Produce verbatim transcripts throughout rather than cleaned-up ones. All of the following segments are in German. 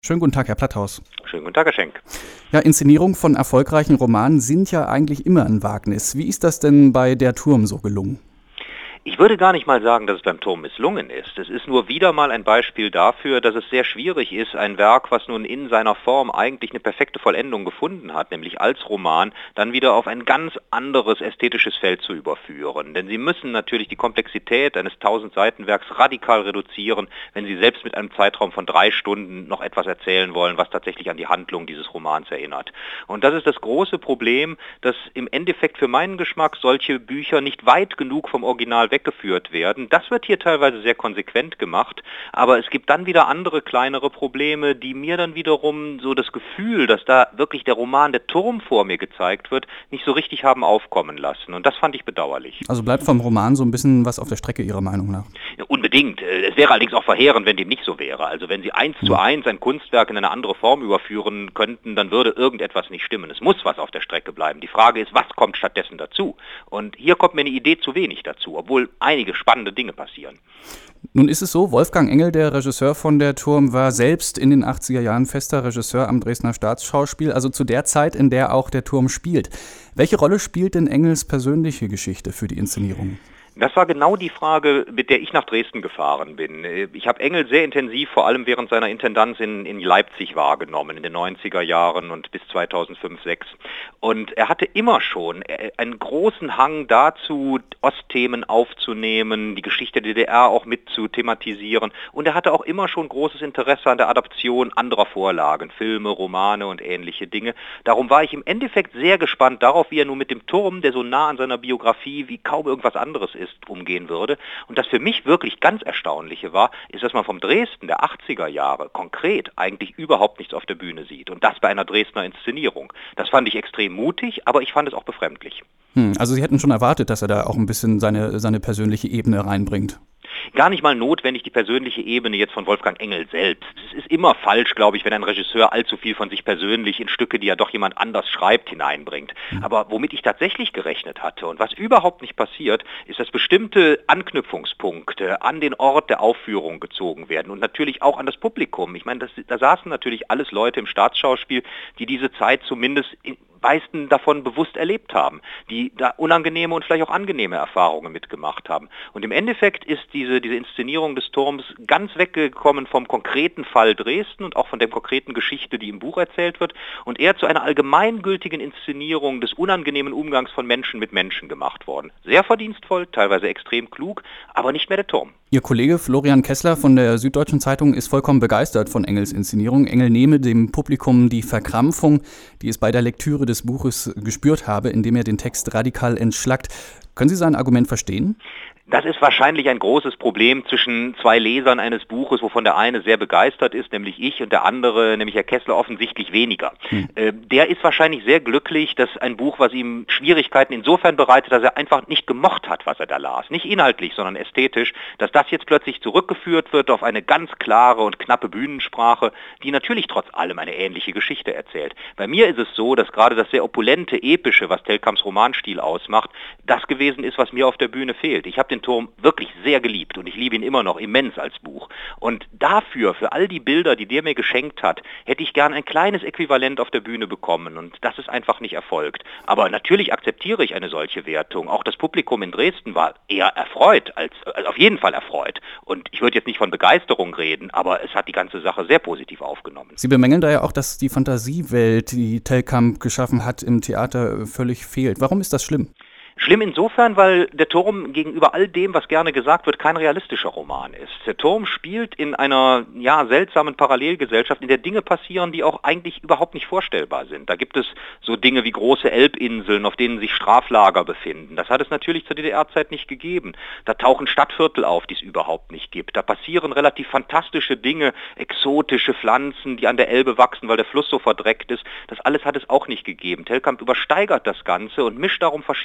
Schönen guten Tag, Herr Platthaus. Schönen guten Tag, Herr Schenk. Ja, Inszenierungen von erfolgreichen Romanen sind ja eigentlich immer ein Wagnis. Wie ist das denn bei Der Turm so gelungen? Ich würde gar nicht mal sagen, dass es beim Turm misslungen ist. Es ist nur wieder mal ein Beispiel dafür, dass es sehr schwierig ist, ein Werk, was nun in seiner Form eigentlich eine perfekte Vollendung gefunden hat, nämlich als Roman, dann wieder auf ein ganz anderes ästhetisches Feld zu überführen. Denn Sie müssen natürlich die Komplexität eines tausend-Seiten-Werks radikal reduzieren, wenn Sie selbst mit einem Zeitraum von drei Stunden noch etwas erzählen wollen, was tatsächlich an die Handlung dieses Romans erinnert. Und das ist das große Problem, dass im Endeffekt für meinen Geschmack solche Bücher nicht weit genug vom Original weggeführt werden. Das wird hier teilweise sehr konsequent gemacht, aber es gibt dann wieder andere kleinere Probleme, die mir dann wiederum so das Gefühl, dass da wirklich der Roman Der Turm vor mir gezeigt wird, nicht so richtig haben aufkommen lassen. Und das fand ich bedauerlich. Also bleibt vom Roman so ein bisschen was auf der Strecke Ihrer Meinung nach? Ja, unbedingt. Es wäre allerdings auch verheerend, wenn dem nicht so wäre. Also wenn Sie eins hm. zu eins ein Kunstwerk in eine andere Form überführen könnten, dann würde irgendetwas nicht stimmen. Es muss was auf der Strecke bleiben. Die Frage ist, was kommt stattdessen dazu? Und hier kommt mir eine Idee zu wenig dazu, obwohl einige spannende Dinge passieren. Nun ist es so, Wolfgang Engel, der Regisseur von Der Turm, war selbst in den achtziger Jahren fester Regisseur am Dresdner Staatsschauspiel, also zu der Zeit, in der auch Der Turm spielt. Welche Rolle spielt denn Engels persönliche Geschichte für die Inszenierung? Das war genau die Frage, mit der ich nach Dresden gefahren bin. Ich habe Engel sehr intensiv, vor allem während seiner Intendanz in, in Leipzig wahrgenommen, in den neunziger Jahren und bis zweitausendfünf, zweitausendsechs. Und er hatte immer schon einen großen Hang dazu, Ostthemen aufzunehmen, die Geschichte der D D R auch mit zu thematisieren. Und er hatte auch immer schon großes Interesse an der Adaption anderer Vorlagen, Filme, Romane und ähnliche Dinge. Darum war ich im Endeffekt sehr gespannt darauf, wie er nun mit dem Turm, der so nah an seiner Biografie wie kaum irgendwas anderes ist, umgehen würde. Und das für mich wirklich ganz Erstaunliche war, ist, dass man vom Dresden der achtziger Jahre konkret eigentlich überhaupt nichts auf der Bühne sieht. Und das bei einer Dresdner Inszenierung. Das fand ich extrem mutig, aber ich fand es auch befremdlich. Hm, also Sie hätten schon erwartet, dass er da auch ein bisschen seine, seine persönliche Ebene reinbringt. Gar nicht mal notwendig die persönliche Ebene jetzt von Wolfgang Engel selbst. Es ist immer falsch, glaube ich, wenn ein Regisseur allzu viel von sich persönlich in Stücke, die ja doch jemand anders schreibt, hineinbringt. Mhm. Aber womit ich tatsächlich gerechnet hatte und was überhaupt nicht passiert, ist, dass bestimmte Anknüpfungspunkte an den Ort der Aufführung gezogen werden und natürlich auch an das Publikum. Ich meine, das, da saßen natürlich alles Leute im Staatsschauspiel, die diese Zeit zumindest in meisten davon bewusst erlebt haben, die da unangenehme und vielleicht auch angenehme Erfahrungen mitgemacht haben. Und im Endeffekt ist diese, diese Inszenierung des Turms ganz weggekommen vom konkreten Fall Dresden und auch von der konkreten Geschichte, die im Buch erzählt wird, und eher zu einer allgemeingültigen Inszenierung des unangenehmen Umgangs von Menschen mit Menschen gemacht worden. Sehr verdienstvoll, teilweise extrem klug, aber nicht mehr der Turm. Ihr Kollege Florian Kessler von der Süddeutschen Zeitung ist vollkommen begeistert von Engels Inszenierung. Engel nehme dem Publikum die Verkrampfung, die es bei der Lektüre des Buches gespürt habe, indem er den Text radikal entschlackt. Können Sie sein Argument verstehen? Das ist wahrscheinlich ein großes Problem zwischen zwei Lesern eines Buches, wovon der eine sehr begeistert ist, nämlich ich, und der andere, nämlich Herr Kessler, offensichtlich weniger. Hm. Äh, der ist wahrscheinlich sehr glücklich, dass ein Buch, was ihm Schwierigkeiten insofern bereitet, dass er einfach nicht gemocht hat, was er da las. Nicht inhaltlich, sondern ästhetisch, dass das jetzt plötzlich zurückgeführt wird auf eine ganz klare und knappe Bühnensprache, die natürlich trotz allem eine ähnliche Geschichte erzählt. Bei mir ist es so, dass gerade das sehr opulente, epische, was Telkamps Romanstil ausmacht, das gewesen ist, was mir auf der Bühne fehlt. Ich habe den Turm wirklich sehr geliebt und ich liebe ihn immer noch immens als Buch. Und dafür, für all die Bilder, die der mir geschenkt hat, hätte ich gern ein kleines Äquivalent auf der Bühne bekommen und das ist einfach nicht erfolgt. Aber natürlich akzeptiere ich eine solche Wertung. Auch das Publikum in Dresden war eher erfreut, als, also auf jeden Fall erfreut. Und ich würde jetzt nicht von Begeisterung reden, aber es hat die ganze Sache sehr positiv aufgenommen. Sie bemängeln da ja auch, dass die Fantasiewelt, die Telkamp geschaffen hat, im Theater völlig fehlt. Warum ist das schlimm? Schlimm insofern, weil der Turm gegenüber all dem, was gerne gesagt wird, kein realistischer Roman ist. Der Turm spielt in einer ja, seltsamen Parallelgesellschaft, in der Dinge passieren, die auch eigentlich überhaupt nicht vorstellbar sind. Da gibt es so Dinge wie große Elbinseln, auf denen sich Straflager befinden. Das hat es natürlich zur D D R-Zeit nicht gegeben. Da tauchen Stadtviertel auf, die es überhaupt nicht gibt. Da passieren relativ fantastische Dinge, exotische Pflanzen, die an der Elbe wachsen, weil der Fluss so verdreckt ist. Das alles hat es auch nicht gegeben. Telkamp übersteigert das Ganze und mischt darum verschiedene Genres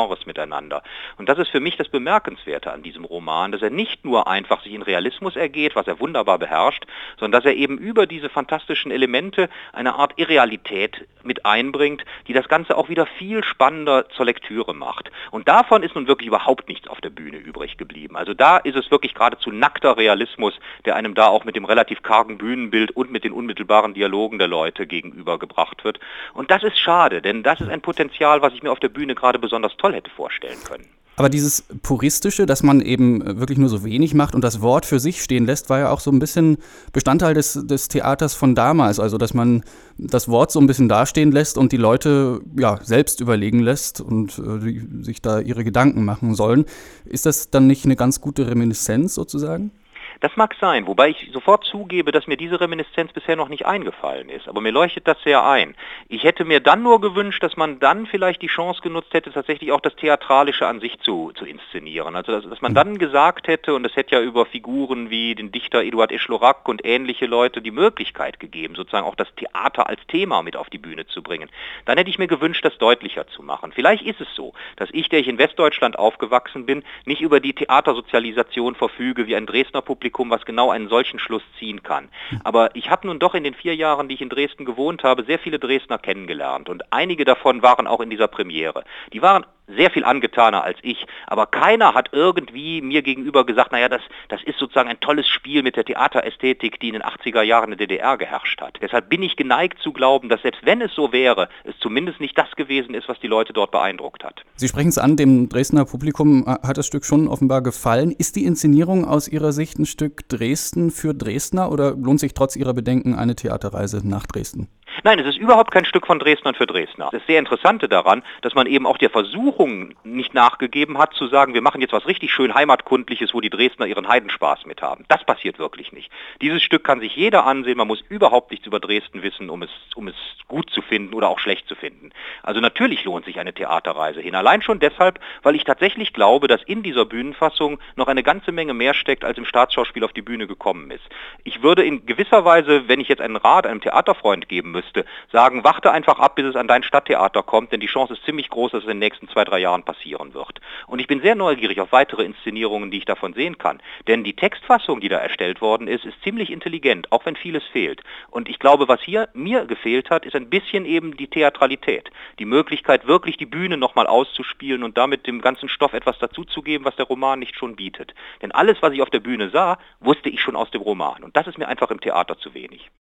Genres miteinander. Und das ist für mich das Bemerkenswerte an diesem Roman, dass er nicht nur einfach sich in Realismus ergeht, was er wunderbar beherrscht, sondern dass er eben über diese fantastischen Elemente eine Art Irrealität mit einbringt, die das Ganze auch wieder viel spannender zur Lektüre macht. Und davon ist nun wirklich überhaupt nichts auf der Bühne übrig geblieben. Also da ist es wirklich geradezu nackter Realismus, der einem da auch mit dem relativ kargen Bühnenbild und mit den unmittelbaren Dialogen der Leute gegenübergebracht wird. Und das ist schade, denn das ist ein Potenzial, was ich mir auf der Bühne gerade besonders toll hätte vorstellen können. Aber dieses Puristische, dass man eben wirklich nur so wenig macht und das Wort für sich stehen lässt, war ja auch so ein bisschen Bestandteil des, des Theaters von damals. Also, dass man das Wort so ein bisschen dastehen lässt und die Leute ja selbst überlegen lässt und äh, die, sich da ihre Gedanken machen sollen. Ist das dann nicht eine ganz gute Reminiszenz sozusagen? Das mag sein, wobei ich sofort zugebe, dass mir diese Reminiszenz bisher noch nicht eingefallen ist. Aber mir leuchtet das sehr ein. Ich hätte mir dann nur gewünscht, dass man dann vielleicht die Chance genutzt hätte, tatsächlich auch das Theatralische an sich zu, zu inszenieren. Also dass, dass man dann gesagt hätte, und es hätte ja über Figuren wie den Dichter Eduard Eschlorac und ähnliche Leute die Möglichkeit gegeben, sozusagen auch das Theater als Thema mit auf die Bühne zu bringen. Dann hätte ich mir gewünscht, das deutlicher zu machen. Vielleicht ist es so, dass ich, der ich in Westdeutschland aufgewachsen bin, nicht über die Theatersozialisation verfüge wie ein Dresdner Publikum, was genau einen solchen Schluss ziehen kann. Aber ich habe nun doch in den vier Jahren, die ich in Dresden gewohnt habe, sehr viele Dresdner kennengelernt und einige davon waren auch in dieser Premiere. Die waren sehr viel angetaner als ich, aber keiner hat irgendwie mir gegenüber gesagt, naja, das, das ist sozusagen ein tolles Spiel mit der Theaterästhetik, die in den achtziger Jahren in der D D R geherrscht hat. Deshalb bin ich geneigt zu glauben, dass selbst wenn es so wäre, es zumindest nicht das gewesen ist, was die Leute dort beeindruckt hat. Sie sprechen es an, dem Dresdner Publikum hat das Stück schon offenbar gefallen. Ist die Inszenierung aus Ihrer Sicht ein Stück Dresden für Dresdner oder lohnt sich trotz Ihrer Bedenken eine Theaterreise nach Dresden? Nein, es ist überhaupt kein Stück von Dresdnern für Dresdner. Das sehr Interessante daran, dass man eben auch der Versuchung nicht nachgegeben hat, zu sagen, wir machen jetzt was richtig schön Heimatkundliches, wo die Dresdner ihren Heidenspaß mit haben. Das passiert wirklich nicht. Dieses Stück kann sich jeder ansehen, man muss überhaupt nichts über Dresden wissen, um es, um es gut zu finden oder auch schlecht zu finden. Also natürlich lohnt sich eine Theaterreise hin. Allein schon deshalb, weil ich tatsächlich glaube, dass in dieser Bühnenfassung noch eine ganze Menge mehr steckt, als im Staatsschauspiel auf die Bühne gekommen ist. Ich würde in gewisser Weise, wenn ich jetzt einen Rat einem Theaterfreund geben müsste, sagen, warte einfach ab, bis es an dein Stadttheater kommt, denn die Chance ist ziemlich groß, dass es in den nächsten zwei, drei Jahren passieren wird. Und ich bin sehr neugierig auf weitere Inszenierungen, die ich davon sehen kann. Denn die Textfassung, die da erstellt worden ist, ist ziemlich intelligent, auch wenn vieles fehlt. Und ich glaube, was hier mir gefehlt hat, ist ein bisschen eben die Theatralität. Die Möglichkeit, wirklich die Bühne nochmal auszuspielen und damit dem ganzen Stoff etwas dazuzugeben, was der Roman nicht schon bietet. Denn alles, was ich auf der Bühne sah, wusste ich schon aus dem Roman. Und das ist mir einfach im Theater zu wenig.